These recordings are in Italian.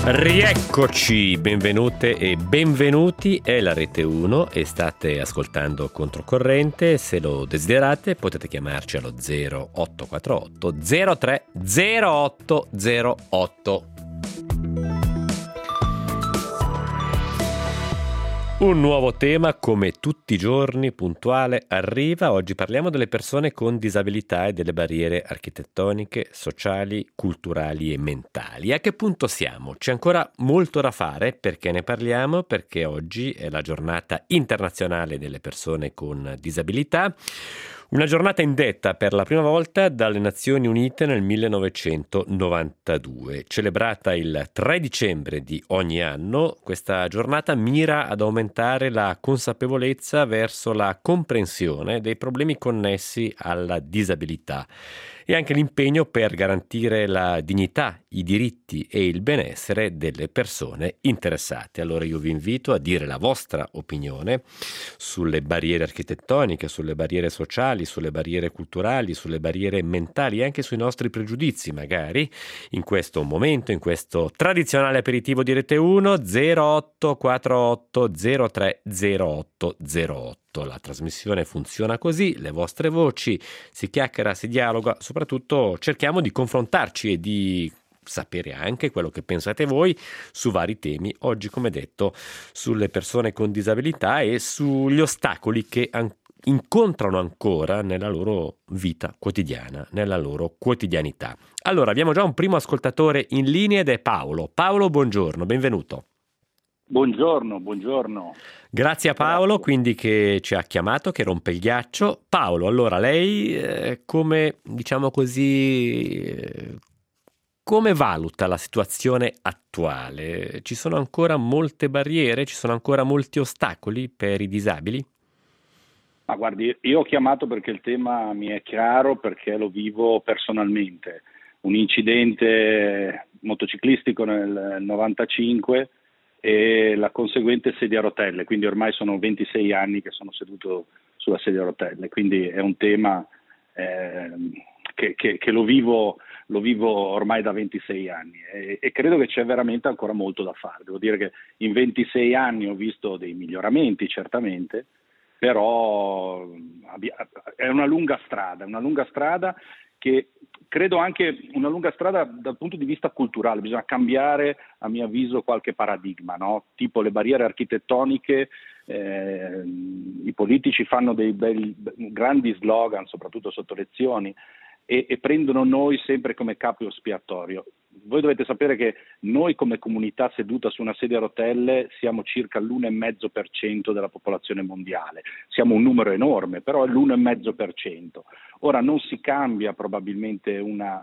Rieccoci, benvenute e benvenuti, è la Rete 1 e state ascoltando Controcorrente. Se lo desiderate potete chiamarci allo 0848 03 0808. Un nuovo tema, come tutti i giorni, puntuale, arriva. Oggi parliamo delle persone con disabilità e delle barriere architettoniche, sociali, culturali e mentali. A che punto siamo? C'è ancora molto da fare. Perché ne parliamo? Perché oggi è la giornata internazionale delle persone con disabilità. Una giornata indetta per la prima volta dalle Nazioni Unite nel 1992. Celebrata il 3 dicembre di ogni anno, questa giornata mira ad aumentare la consapevolezza verso la comprensione dei problemi connessi alla disabilità e anche l'impegno per garantire la dignità, i diritti e il benessere delle persone interessate. Allora io vi invito a dire la vostra opinione sulle barriere architettoniche, sulle barriere sociali, sulle barriere culturali, sulle barriere mentali e anche sui nostri pregiudizi, magari in questo momento, in questo tradizionale aperitivo di Rete 1 0848 03 0808. La trasmissione funziona così, le vostre voci, si chiacchiera, si dialoga, soprattutto cerchiamo di confrontarci e di sapere anche quello che pensate voi su vari temi. Oggi, come detto, sulle persone con disabilità e sugli ostacoli che incontrano ancora nella loro vita quotidiana, nella loro quotidianità. Allora, abbiamo già un primo ascoltatore in linea ed è Paolo. Paolo, buongiorno, benvenuto. Buongiorno. Grazie a Paolo, quindi, che ci ha chiamato, che rompe il ghiaccio. Paolo, allora lei come, diciamo così, come valuta la situazione attuale? Ci sono ancora molte barriere, ci sono ancora molti ostacoli per i disabili? Ma guardi, io ho chiamato perché il tema mi è chiaro, perché lo vivo personalmente. Un incidente motociclistico nel 95 e la conseguente sedia a rotelle, quindi ormai sono 26 anni che sono seduto sulla sedia a rotelle, quindi è un tema che lo vivo ormai da 26 anni e credo che c'è veramente ancora molto da fare. Devo dire che in 26 anni ho visto dei miglioramenti, certamente, però è una lunga strada che credo anche una lunga strada dal punto di vista culturale. Bisogna cambiare, a mio avviso, qualche paradigma, no? Tipo le barriere architettoniche. I politici fanno dei grandi slogan, soprattutto sotto elezioni, e prendono noi sempre come capo espiatorio. Voi dovete sapere che noi come comunità seduta su una sedia a rotelle siamo circa l'1,5% della popolazione mondiale. Siamo un numero enorme, però è l'1,5%. Ora non si cambia probabilmente una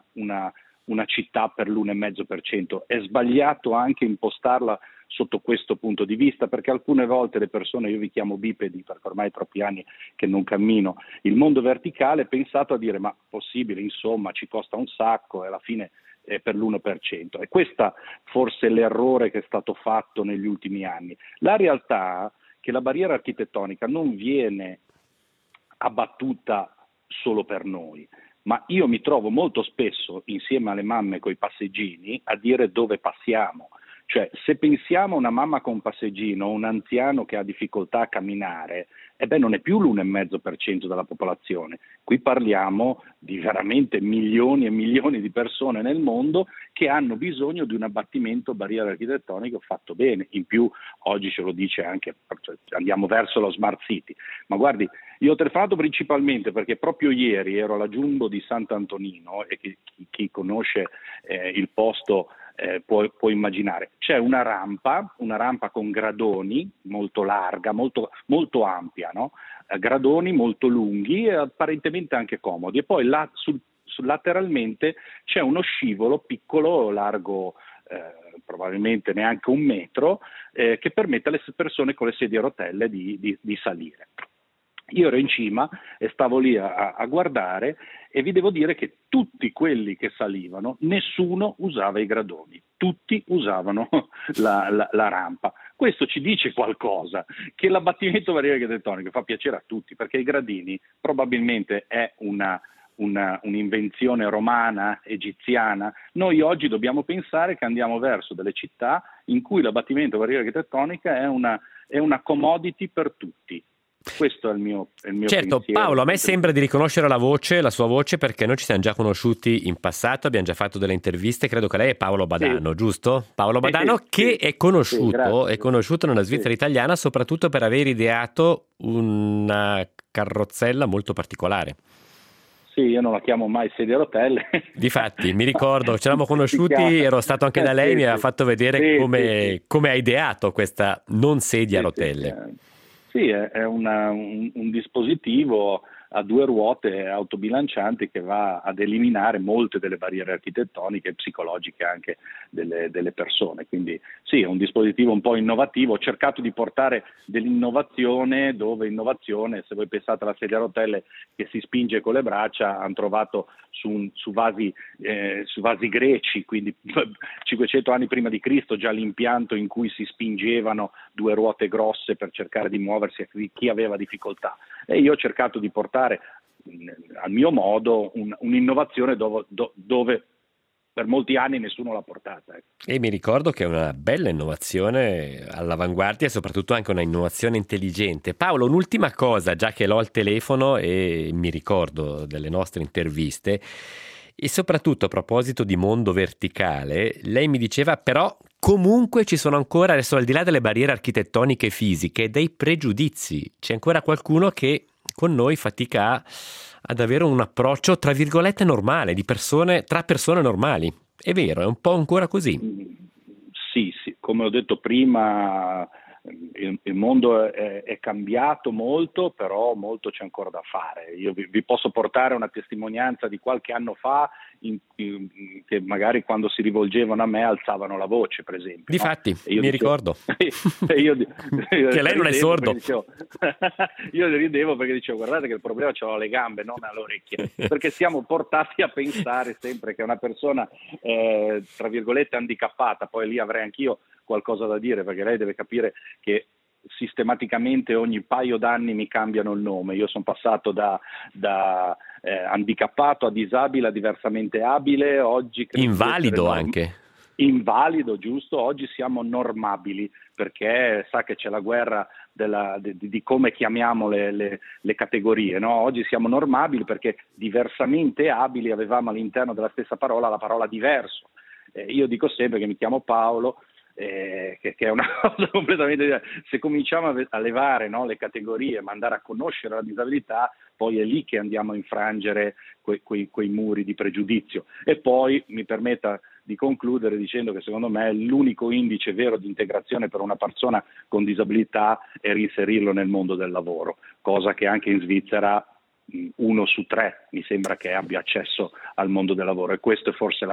città per l'1,5%. È sbagliato anche impostarla sotto questo punto di vista, perché alcune volte le persone, io vi chiamo bipedi perché ormai troppi anni che non cammino, il mondo verticale è pensato a dire ma possibile, insomma ci costa un sacco e alla fine è per l'1%. E questo forse è l'errore che è stato fatto negli ultimi anni. La realtà è che la barriera architettonica non viene abbattuta solo per noi, ma io mi trovo molto spesso insieme alle mamme coi passeggini a dire dove passiamo. Cioè, se pensiamo a una mamma con un passeggino, un anziano che ha difficoltà a camminare, non è più l'1,5% della popolazione. Qui parliamo di veramente milioni e milioni di persone nel mondo che hanno bisogno di un abbattimento barriere architettoniche fatto bene. In più, oggi ce lo dice anche, cioè, andiamo verso lo smart city. Ma guardi, io ho telefonato principalmente perché proprio ieri ero alla Jumbo di Sant'Antonino e chi conosce il posto può immaginare. C'è una rampa con gradoni molto larga, molto, molto ampia, no? Gradoni molto lunghi e apparentemente anche comodi. E poi là lateralmente c'è uno scivolo piccolo, largo probabilmente neanche 1 metro, che permette alle persone con le sedie a rotelle di salire. Io ero in cima e stavo lì a guardare e vi devo dire che tutti quelli che salivano, nessuno usava i gradoni, tutti usavano la rampa. Questo ci dice qualcosa, che l'abbattimento barriere architettoniche fa piacere a tutti, perché i gradini probabilmente è una un'invenzione romana, egiziana. Noi oggi dobbiamo pensare che andiamo verso delle città in cui l'abbattimento barriera architettonica è una commodity per tutti. Questo è il mio Certo, pensiero. Paolo, a me sembra di riconoscere la sua voce, perché noi ci siamo già conosciuti in passato, abbiamo già fatto delle interviste, credo che lei è Paolo Badano, Sì. giusto? Paolo Badano, Sì, che sì, è conosciuto, sì, è conosciuto nella Svizzera italiana soprattutto per aver ideato una carrozzella molto particolare. Sì, io non la chiamo mai sedia a rotelle. Difatti, mi ricordo, ci eravamo Si conosciuti, chiama... ero stato anche da lei, mi aveva fatto vedere Sì, sì. come ha ideato questa non sedia a Sì, sì, rotelle. sì, è un dispositivo a due ruote autobilancianti che va ad eliminare molte delle barriere architettoniche e psicologiche anche delle persone. Quindi sì, è un dispositivo un po' innovativo. Ho cercato di portare dell'innovazione, dove innovazione, se voi pensate alla sedia a rotelle che si spinge con le braccia, hanno trovato su vasi greci, quindi 500 anni prima di Cristo, già l'impianto in cui si spingevano due ruote grosse per cercare di muoversi a chi aveva difficoltà. E io ho cercato di portare al mio modo un'innovazione dove per molti anni nessuno l'ha portata. E mi ricordo che è una bella innovazione all'avanguardia e soprattutto anche una innovazione intelligente. Paolo, un'ultima cosa, già che l'ho al telefono e mi ricordo delle nostre interviste, e soprattutto a proposito di mondo verticale, lei mi diceva però comunque ci sono ancora, adesso al di là delle barriere architettoniche e fisiche, dei pregiudizi. C'è ancora qualcuno che con noi fatica ad avere un approccio tra virgolette normale, tra persone normali. È vero, è un po' ancora così. Sì, come ho detto prima, il mondo è cambiato molto, però molto c'è ancora da fare. Io vi posso portare una testimonianza di qualche anno fa che magari quando si rivolgevano a me alzavano la voce, per esempio. Difatti, mi ricordo io che lei non è sordo. Io ridevo perché dicevo: guardate che il problema ce l'ho alle gambe, non alle orecchie, perché siamo portati a pensare sempre che una persona tra virgolette handicappata, poi lì avrei anch'io qualcosa da dire, perché lei deve capire che sistematicamente ogni paio d'anni mi cambiano il nome. Io sono passato da handicappato a disabile a diversamente abile, oggi invalido anche. Invalido, giusto? Oggi siamo normabili, perché sa che c'è la guerra di come chiamiamo le categorie, no? Oggi siamo normabili perché diversamente abili avevamo all'interno della stessa parola la parola diverso. Io dico sempre che mi chiamo Paolo, che è una cosa completamente diversa. Se cominciamo a levare, no, le categorie, ma andare a conoscere la disabilità, poi è lì che andiamo a infrangere quei muri di pregiudizio. E poi mi permetta di concludere dicendo che secondo me l'unico indice vero di integrazione per una persona con disabilità è reinserirlo nel mondo del lavoro, cosa che anche in Svizzera 1 su 3 mi sembra che abbia accesso al mondo del lavoro, e questo è forse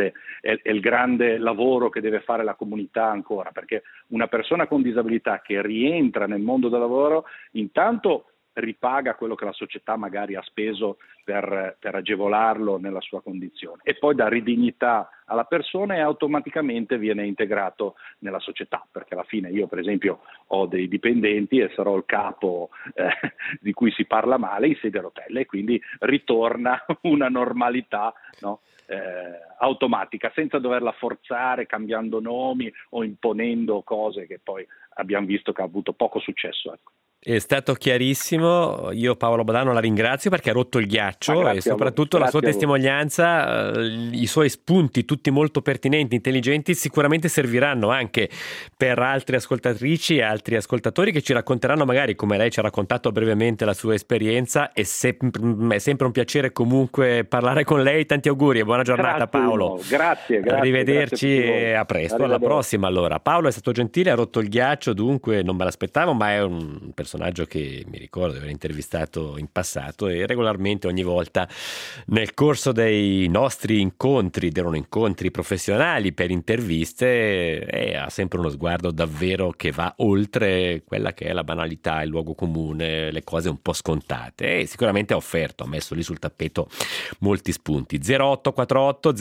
è il grande lavoro che deve fare la comunità ancora, perché una persona con disabilità che rientra nel mondo del lavoro intanto ripaga quello che la società magari ha speso per agevolarlo nella sua condizione, e poi dà ridignità alla persona e automaticamente viene integrato nella società, perché alla fine io per esempio ho dei dipendenti e sarò il capo di cui si parla male in sedia a rotelle, e quindi ritorna una normalità, no? Automatica, senza doverla forzare cambiando nomi o imponendo cose che poi abbiamo visto che ha avuto poco successo, ecco. È stato chiarissimo, io Paolo Badano la ringrazio perché ha rotto il ghiaccio e soprattutto la sua testimonianza, i suoi spunti tutti molto pertinenti, intelligenti, sicuramente serviranno anche per altre ascoltatrici e altri ascoltatori che ci racconteranno magari, come lei ci ha raccontato brevemente, la sua esperienza. È sempre un piacere comunque parlare con lei, tanti auguri e buona giornata. Grazie, Paolo. Grazie. Arrivederci e a presto, alla prossima allora. Paolo è stato gentile, ha rotto il ghiaccio, dunque non me l'aspettavo, ma è un personaggio che mi ricordo di aver intervistato in passato, e regolarmente ogni volta nel corso dei nostri incontri, erano incontri professionali per interviste, ha sempre uno sguardo davvero che va oltre quella che è la banalità, il luogo comune, le cose un po' scontate, e sicuramente ha messo lì sul tappeto molti spunti. 0848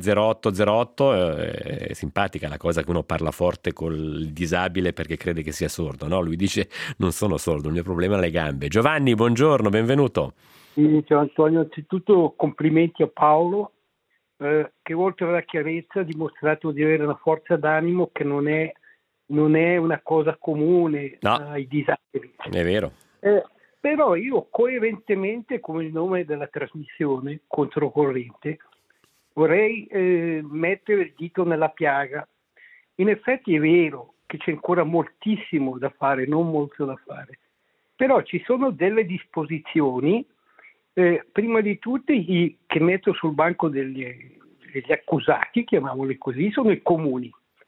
030808, è simpatica la cosa che uno parla forte col disabile perché crede che sia sordo, no? Lui dice: non sono sordo, il mio problema è le gambe. Giovanni, buongiorno, benvenuto. Sì, ciao Antonio, anzitutto complimenti a Paolo, che oltre alla chiarezza ha dimostrato di avere una forza d'animo che non è una cosa comune No, ai disabili. è vero. Però io coerentemente, come il nome della trasmissione, Controcorrente, vorrei mettere il dito nella piaga. In effetti è vero che c'è ancora moltissimo da fare, non molto da fare, però ci sono delle disposizioni, prima di tutte che metto sul banco degli accusati, chiamiamoli così, sono i comuni,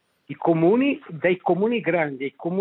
dai comuni grandi ai comuni.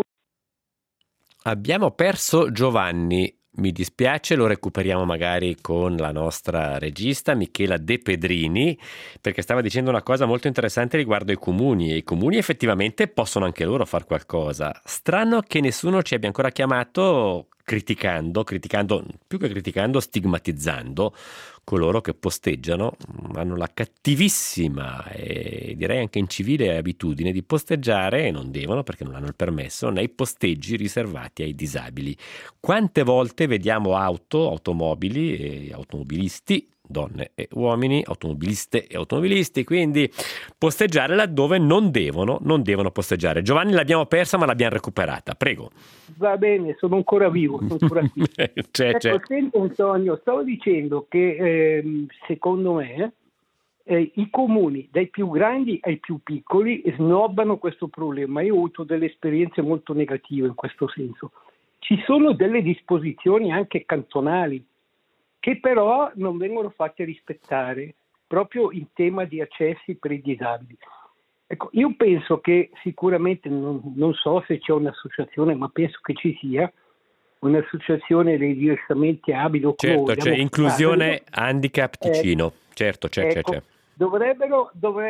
Abbiamo perso Giovanni, mi dispiace, lo recuperiamo magari con la nostra regista Michela De Pedrini, perché stava dicendo una cosa molto interessante riguardo i comuni, e i comuni effettivamente possono anche loro fare qualcosa. Strano che nessuno ci abbia ancora chiamato criticando, più che criticando, stigmatizzando coloro che posteggiano, hanno la cattivissima e direi anche incivile abitudine di posteggiare, e non devono perché non hanno il permesso, nei posteggi riservati ai disabili. Quante volte vediamo automobili e automobilisti, donne e uomini, automobiliste e automobilisti, quindi posteggiare laddove non devono posteggiare. Giovanni l'abbiamo persa ma l'abbiamo recuperata, prego. Va bene, sono ancora vivo, sono ancora qui. c'è. Senti Antonio, stavo dicendo che secondo me i comuni, dai più grandi ai più piccoli, snobbano questo problema. Io ho avuto delle esperienze molto negative in questo senso. Ci sono delle disposizioni anche cantonali che però non vengono fatte rispettare proprio in tema di accessi per i disabili. Ecco, io penso che sicuramente, non so se c'è un'associazione, ma penso che ci sia un'associazione dei diversamente abili o certo, c'è inclusione handicap Ticino, certo, c'è. Dovrebbero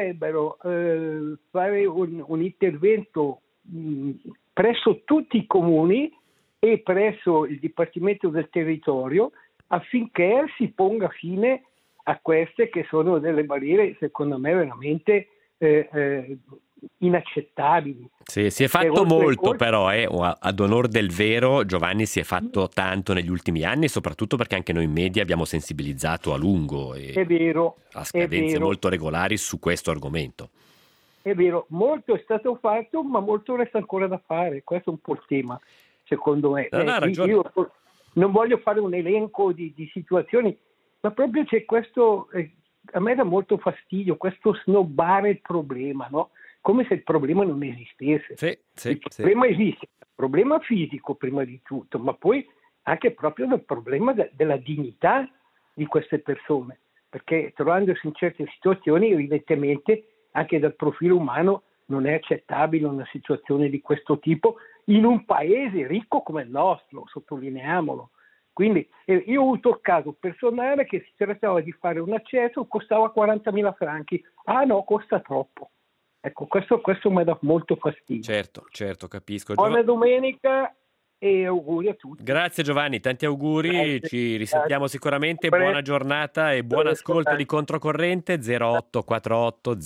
fare un intervento presso tutti i comuni e presso il Dipartimento del Territorio affinché si ponga fine a queste che sono delle barriere, secondo me, veramente inaccettabili. Sì, si è fatto molto però, ad onor del vero, Giovanni, si è fatto tanto negli ultimi anni, soprattutto perché anche noi in media abbiamo sensibilizzato a lungo e è vero, a scadenze molto regolari su questo argomento. È vero, molto è stato fatto, ma molto resta ancora da fare. Questo è un po' il tema, secondo me. No, ha ragione. Io non voglio fare un elenco di situazioni, ma proprio c'è questo, a me dà molto fastidio, questo snobbare il problema, no? Come se il problema non esistesse. Il problema esiste, il problema fisico prima di tutto, ma poi anche proprio il problema della dignità di queste persone, perché trovandosi in certe situazioni evidentemente anche dal profilo umano non è accettabile una situazione di questo tipo in un paese ricco come il nostro, sottolineiamolo. Quindi io ho avuto il caso personale che si trattava di fare un accesso, costava 40.000 franchi. Ah no, costa troppo. Ecco, questo mi dà molto fastidio. Certo, capisco. Buona domenica e auguri a tutti. Grazie Giovanni, tanti auguri, Grazie. ci risentiamo sicuramente, buona giornata e buon ascolto di Controcorrente 0848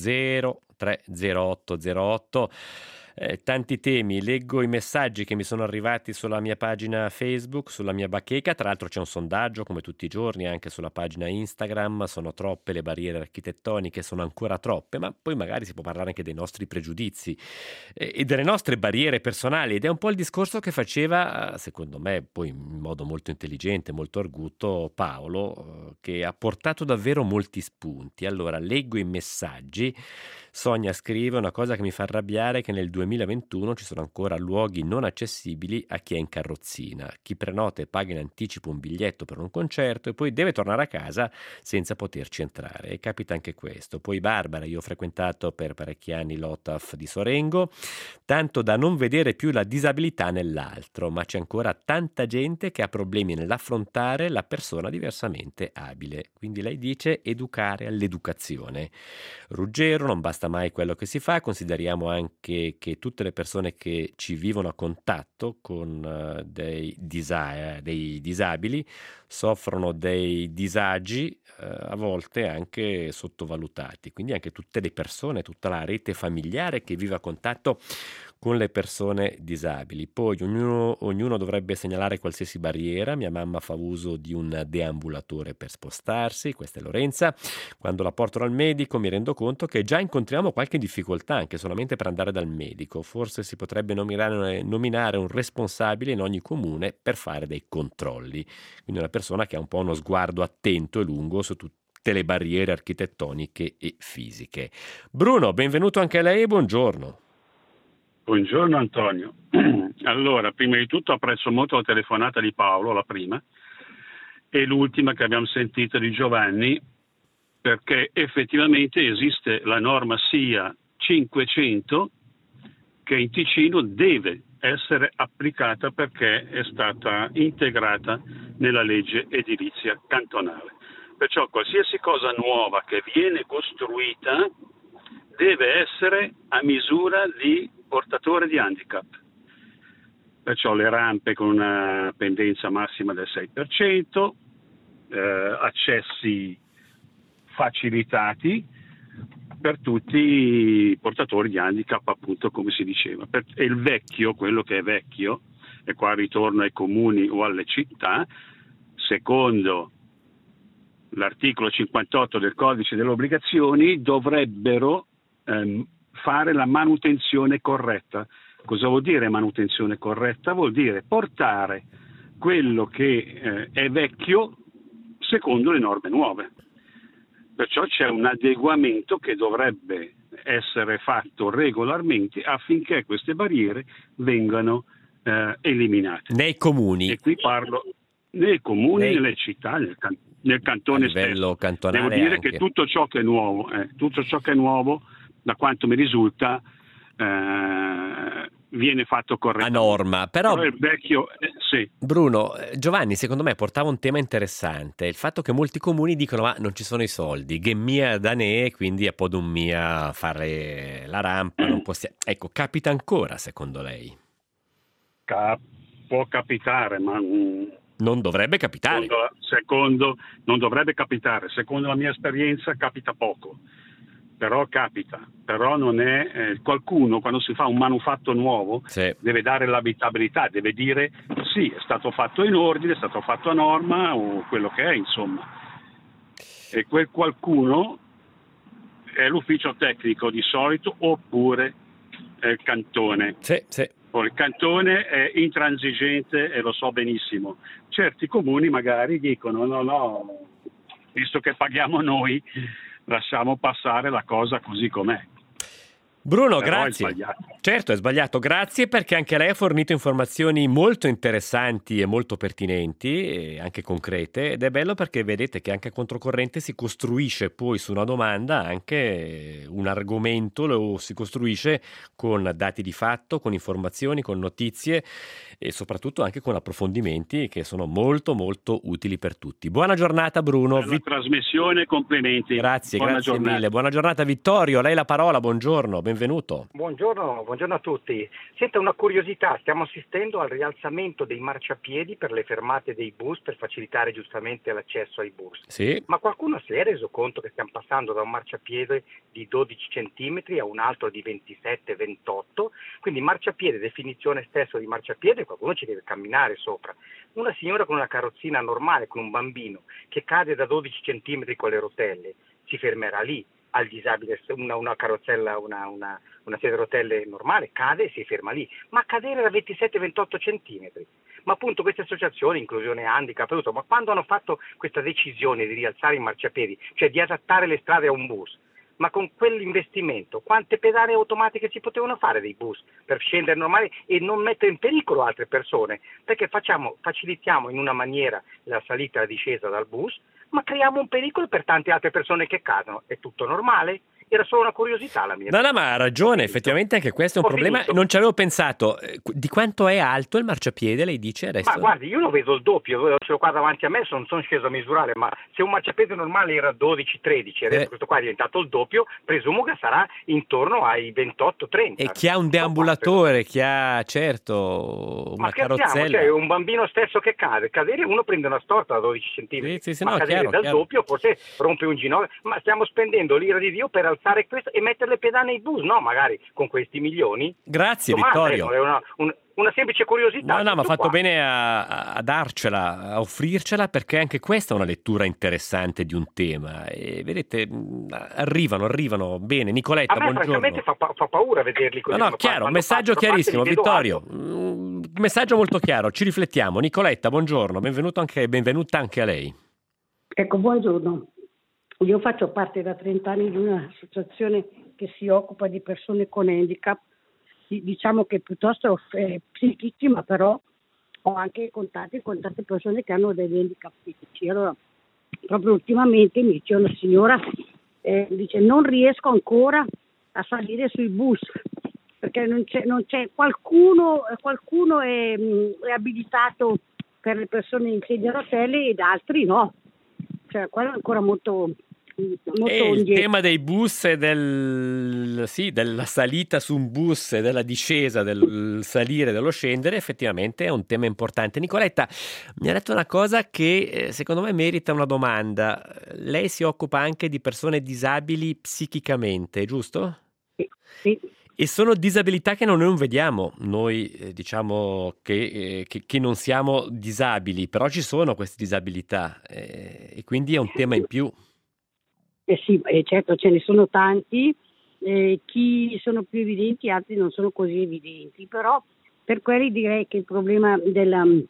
030808. Tanti temi, leggo i messaggi che mi sono arrivati sulla mia pagina Facebook, sulla mia bacheca, tra l'altro c'è un sondaggio come tutti i giorni anche sulla pagina Instagram, sono troppe le barriere architettoniche, sono ancora troppe, ma poi magari si può parlare anche dei nostri pregiudizi e delle nostre barriere personali, ed è un po' il discorso che faceva, secondo me, poi in modo molto intelligente, molto arguto, Paolo, che ha portato davvero molti spunti. Allora, leggo i messaggi. Sonia scrive una cosa che mi fa arrabbiare, che nel 2021 ci sono ancora luoghi non accessibili a chi è in carrozzina. Chi prenota e paga in anticipo un biglietto per un concerto e poi deve tornare a casa senza poterci entrare. E capita anche questo. Poi Barbara, io ho frequentato per parecchi anni l'OTAF di Sorengo, tanto da non vedere più la disabilità nell'altro, ma c'è ancora tanta gente che ha problemi nell'affrontare la persona diversamente abile. Quindi lei dice educare all'educazione. Ruggero, non basta mai quello che si fa, consideriamo anche che tutte le persone che ci vivono a contatto con dei disabili soffrono dei disagi a volte anche sottovalutati, quindi anche tutte le persone, tutta la rete familiare che vive a contatto con le persone disabili. Poi ognuno dovrebbe segnalare qualsiasi barriera. Mia mamma fa uso di un deambulatore per spostarsi, questa è Lorenza. Quando la porto dal medico mi rendo conto che già incontriamo qualche difficoltà anche solamente per andare dal medico. Forse si potrebbe nominare un responsabile in ogni comune per fare dei controlli. Quindi una persona che ha un po' uno sguardo attento e lungo su tutte le barriere architettoniche e fisiche. Bruno, benvenuto anche a lei e buongiorno. Buongiorno Antonio. Allora, prima di tutto apprezzo molto la telefonata di Paolo, la prima, e l'ultima che abbiamo sentito di Giovanni, perché effettivamente esiste la norma SIA 500 che in Ticino deve essere applicata perché è stata integrata nella legge edilizia cantonale. Perciò qualsiasi cosa nuova che viene costruita deve essere a misura di portatore di handicap. Perciò le rampe con una pendenza massima del 6%, accessi facilitati per tutti i portatori di handicap, appunto, come si diceva. E il vecchio, quello che è vecchio, e qua ritorno ai comuni o alle città, secondo l'articolo 58 del codice delle obbligazioni, dovrebbero fare la manutenzione corretta. Cosa vuol dire manutenzione corretta? Vuol dire portare quello che è vecchio secondo le norme nuove. Perciò c'è un adeguamento che dovrebbe essere fatto regolarmente affinché queste barriere vengano eliminate. Nei comuni. E qui parlo nei comuni, nelle città, nel cantone a livello stesso. cantonale. Devo dire anche. che tutto ciò che è nuovo, da quanto mi risulta, viene fatto correttamente. A norma, però il vecchio, sì. Bruno, Giovanni secondo me portava un tema interessante, il fatto che molti comuni dicono ma non ci sono i soldi, che mia da ne, quindi a podun mia fare la rampa, non possiamo. Ecco, capita ancora secondo lei? Può capitare, ma non dovrebbe capitare. Non dovrebbe capitare, secondo la mia esperienza capita poco. Però capita, però non è qualcuno quando si fa un manufatto nuovo deve dare l'abitabilità, deve dire sì, è stato fatto in ordine, è stato fatto a norma o quello che è, insomma. E quel qualcuno è l'ufficio tecnico di solito oppure è il cantone. Sì. Il cantone è intransigente e lo so benissimo. Certi comuni magari dicono no, visto che paghiamo noi, lasciamo passare la cosa così com'è. Bruno, Però grazie. Certo, è sbagliato. Grazie perché anche lei ha fornito informazioni molto interessanti e molto pertinenti e anche concrete, ed è bello perché vedete che anche a controcorrente si costruisce poi su una domanda anche un argomento, lo si costruisce con dati di fatto, con informazioni, con notizie e soprattutto anche con approfondimenti che sono molto molto utili per tutti. Buona giornata Bruno. Per la trasmissione, complimenti. Grazie mille. Buona giornata Vittorio, a lei la parola, buongiorno. Benvenuto. Buongiorno a tutti. Senta, una curiosità, stiamo assistendo al rialzamento dei marciapiedi per le fermate dei bus per facilitare giustamente l'accesso ai bus. Sì. Ma qualcuno si è reso conto che stiamo passando da un marciapiede di 12 centimetri a un altro di 27-28? Quindi marciapiede, definizione stessa di marciapiede, qualcuno ci deve camminare sopra. Una signora con una carrozzina normale, con un bambino, che cade da 12 centimetri con le rotelle, si fermerà lì. Al disabile una carrozzella, una sedia a rotelle normale, cade e si ferma lì, ma cadere da 27-28 centimetri. Ma appunto queste associazioni, inclusione handicap, ma quando hanno fatto questa decisione di rialzare i marciapiedi, cioè di adattare le strade a un bus, ma con quell'investimento quante pedane automatiche si potevano fare dei bus per scendere normale e non mettere in pericolo altre persone? Perché facilitiamo in una maniera la salita e la discesa dal bus, ma creiamo un pericolo per tante altre persone che cadono. È tutto normale? Era solo una curiosità la mia. No, ma ha ragione, effettivamente anche questo è un problema. Non ci avevo pensato. Di quanto è alto il marciapiede, lei dice adesso? Ma guardi, io lo vedo il doppio, ce l'ho qua davanti a me, sono sceso a misurare, ma se un marciapiede normale era 12-13, adesso questo qua è diventato il doppio, presumo che sarà intorno ai 28-30. E chi ha un deambulatore, chi ha, certo, una carrozzella. Cioè un bambino stesso che cadere uno prende una storta da 12 cm, sì, ma no, cadere chiaro. doppio forse rompe un ginocchio, ma stiamo spendendo l'ira di Dio per alzare questo e mettere le pedane ai bus, no? Magari con questi milioni. Grazie Insomma, Vittorio. È una semplice curiosità. No, ma ha fatto qua. bene a darcela, a offrircela, perché anche questa è una lettura interessante di un tema. E vedete, arrivano. Bene, Nicoletta, A me buongiorno. francamente fa paura vederli così. No, chiaro, un messaggio chiarissimo, Vittorio. Un messaggio molto chiaro, ci riflettiamo. Nicoletta, buongiorno, benvenuta anche a lei. Ecco, buongiorno. Io faccio parte da 30 anni di un'associazione che si occupa di persone con handicap, diciamo che piuttosto psichici, ma però ho anche contatti con tante persone che hanno degli handicap fisici. Allora, proprio ultimamente mi dice una signora, dice non riesco ancora a salire sui bus, perché non c'è qualcuno è abilitato per le persone in sedia a rotelle ed altri no. Cioè, quello è ancora molto E il tema dei bus e della salita su un bus e della discesa, del salire, dello scendere, effettivamente è un tema importante. Nicoletta, mi ha detto una cosa che secondo me merita una domanda. Lei si occupa anche di persone disabili psichicamente, giusto? Sì. E sono disabilità che non vediamo, noi diciamo che non siamo disabili, però ci sono queste disabilità e quindi è un tema in più. Sì, certo, ce ne sono tanti, chi sono più evidenti, altri non sono così evidenti, però per quelli direi che il problema del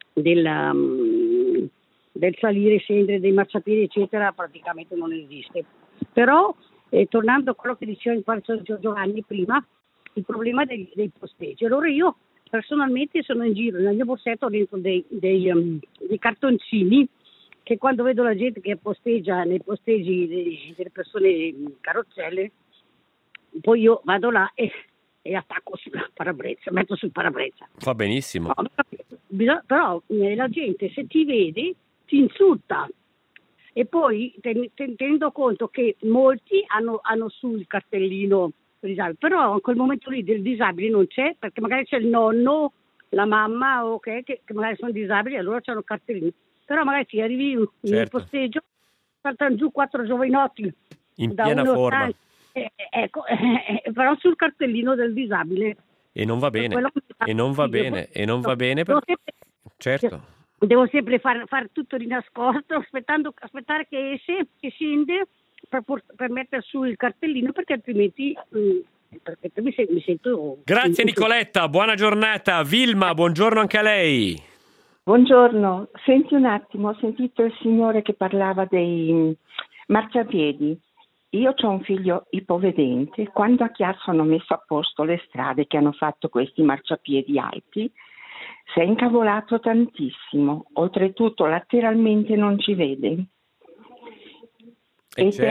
salire, scendere, dei marciapiedi, eccetera, praticamente non esiste. Però, tornando a quello che diceva in Giovanni prima, il problema dei posteggi. Allora io personalmente sono in giro, nel mio borsetto dentro dei cartoncini, che quando vedo la gente che posteggia nei posteggi delle persone in carrozzelle, poi io vado là e attacco sulla parabrezza, metto sul parabrezza. Va benissimo. No, però la gente se ti vede ti insulta e poi tenendo conto che molti hanno sul cartellino disabile, però in quel momento lì del disabile non c'è, perché magari c'è il nonno, la mamma, okay, che magari sono disabili, allora c'hanno il cartellino. Però magari ti arrivi nel posteggio, saltano giù 4 giovanotti in da piena forma. Però sul cartellino del disabile. E non va bene, certo. Devo sempre fare tutto di nascosto, aspettare che esce, che scende per mettere su il cartellino, perché altrimenti mi sento... Grazie Nicoletta, buona giornata. Vilma, buongiorno anche a lei. Buongiorno, senti un attimo, ho sentito il signore che parlava dei marciapiedi. Io ho un figlio ipovedente, quando a Chiasso hanno messo a posto le strade che hanno fatto questi marciapiedi alti, si è incavolato tantissimo, oltretutto lateralmente non ci vede. Ed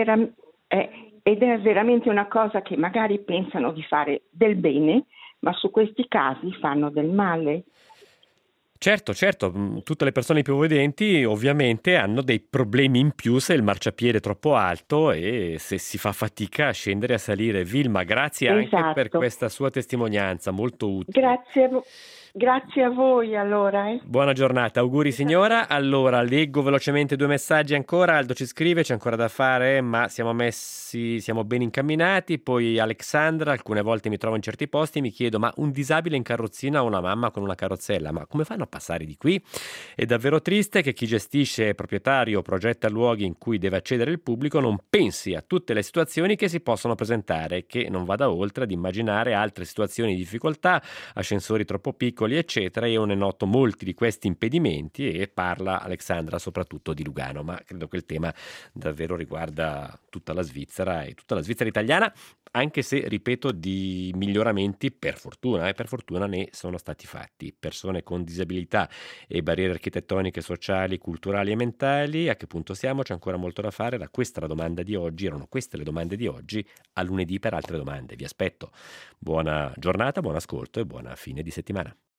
è veramente una cosa che magari pensano di fare del bene, ma su questi casi fanno del male. Certo, tutte le persone ipovedenti ovviamente hanno dei problemi in più se il marciapiede è troppo alto e se si fa fatica a scendere e a salire. Vilma, grazie anche per questa sua testimonianza, molto utile. Grazie a voi allora. Buona giornata, auguri signora. Allora, leggo velocemente 2 messaggi ancora. Aldo ci scrive, c'è ancora da fare, ma siamo ben incamminati. Poi Alexandra, alcune volte mi trovo in certi posti, mi chiedo, ma un disabile in carrozzina o una mamma con una carrozzella, ma come fanno a passare di qui? È davvero triste che chi gestisce, è proprietario o progetta luoghi in cui deve accedere il pubblico non pensi a tutte le situazioni che si possono presentare, che non vada oltre ad immaginare altre situazioni di difficoltà, ascensori troppo piccoli, eccetera. Io ne noto molti di questi impedimenti e parla Alexandra soprattutto di Lugano, ma credo che il tema davvero riguarda tutta la Svizzera e tutta la Svizzera italiana, anche se, ripeto, di miglioramenti per fortuna ne sono stati fatti. Persone con disabilità e barriere architettoniche, sociali, culturali e mentali, a che punto siamo? C'è ancora molto da fare. Erano queste le domande di oggi. A lunedì per altre domande. Vi aspetto. Buona giornata, buon ascolto e buona fine di settimana.